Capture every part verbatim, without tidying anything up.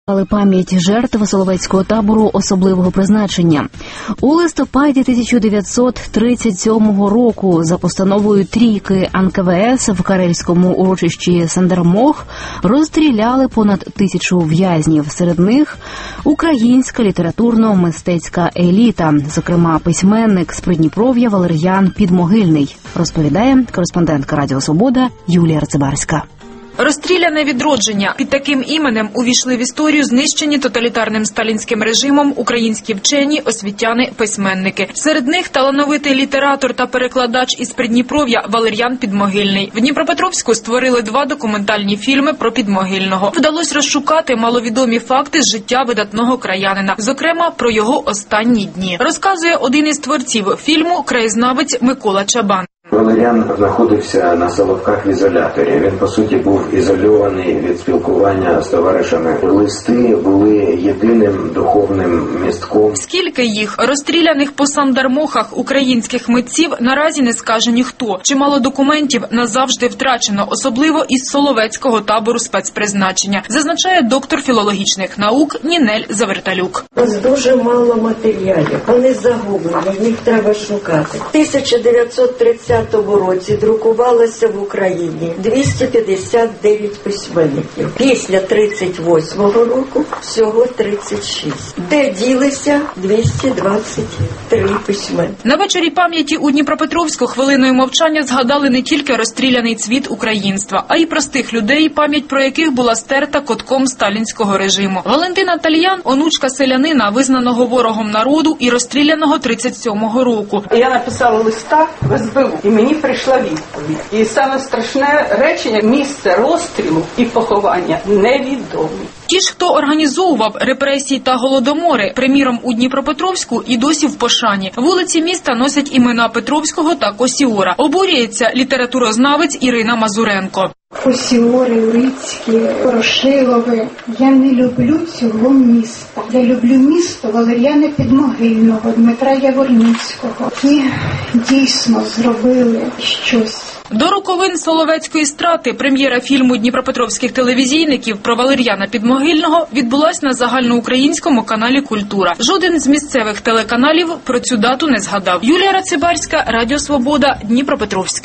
Але пам'ять жертв Соловецького табору особливого призначення. У листопаді тисяча дев'ятсот тридцять сьомого року за постановою трійки ан ка ве ес в карельському урочищі Сандермох розстріляли понад тисячу в'язнів. Серед них українська літературно-мистецька еліта, зокрема письменник з Придніпров'я Валер'ян Підмогильний, розповідає кореспондентка Радіо Свобода Юлія Арцибарська. Розстріляне відродження. Під таким іменем увійшли в історію знищені тоталітарним сталінським режимом українські вчені, освітяни, письменники. Серед них талановитий літератор та перекладач із Придніпров'я Валер'ян Підмогильний. В Дніпропетровську створили два документальні фільми про Підмогильного. Вдалося розшукати маловідомі факти з життя видатного краянина, зокрема про його останні дні. Розказує один із творців фільму краєзнавець Микола Чабан. Валер'ян знаходився на Соловках в ізоляторі. Він, по суті, був ізольований від спілкування з товаришами. Листи були єдиним духовним містком. Скільки їх, розстріляних по Сандармохах українських митців, наразі не скаже ніхто. Чимало документів назавжди втрачено, особливо із Соловецького табору спецпризначення, зазначає доктор філологічних наук Нінель Заверталюк. Ось дуже мало матеріалів. Вони загублені, їх треба шукати. тисяча дев'ятсот тридцятому році друкувалося в Україні двісті п'ятдесят дев'ять письменників. Після тридцять восьмого року всього тридцять шість. Де ділися двісті двадцять три письменники. На вечорі пам'яті у Дніпропетровську хвилиною мовчання згадали не тільки розстріляний цвіт українства, а й простих людей, пам'ять про яких була стерта котком сталінського режиму. Валентина Тальян – онучка селянина, визнаного ворогом народу і розстріляного тридцять сьомого року. Я написала листа в ес бе у. І мені прийшла відповідь. І саме страшне речення – місце розстрілу і поховання невідомі. Ті ж, хто організовував репресії та голодомори, приміром у Дніпропетровську, і досі в пошані. Вулиці міста носять імена Петровського та Косіора. Обурюється літературознавець Ірина Мазуренко. Косіори, Урицькі, Порошилови. Я не люблю цього міста. Я люблю місто Валер'яна Підмогильного, Дмитра Яворницького, які дійсно зробили щось. До роковин Соловецької страти прем'єра фільму дніпропетровських телевізійників про Валер'яна Підмогильного відбулась на загальноукраїнському каналі «Культура». Жоден з місцевих телеканалів про цю дату не згадав. Юлія Арцибарська, Радіо Свобода, Дніпропетровськ.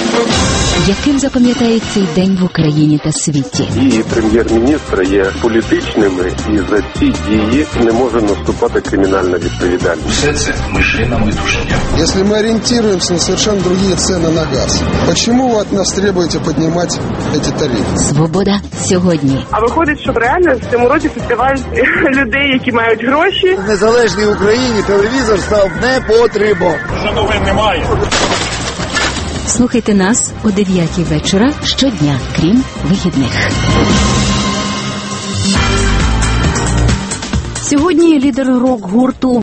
Яким запам'ятають цей день в Україні та світі? Дії прем'єр-міністра є політичними, і за ці дії не може наступати кримінальна відповідальність. Все це мишина видушення. Якщо ми орієнтуємося на совершенно інші ціни на газ, чому ви від нас требуєте піднімати ці тарифи? Свобода сьогодні. А виходить, що реально в цьому році фестиваль людей, які мають гроші. В незалежній Україні телевізор став не потрібно. Вже новин немає. Слухайте нас о дев'ятій вечора щодня, крім вихідних. Сьогодні лідер рок-гурту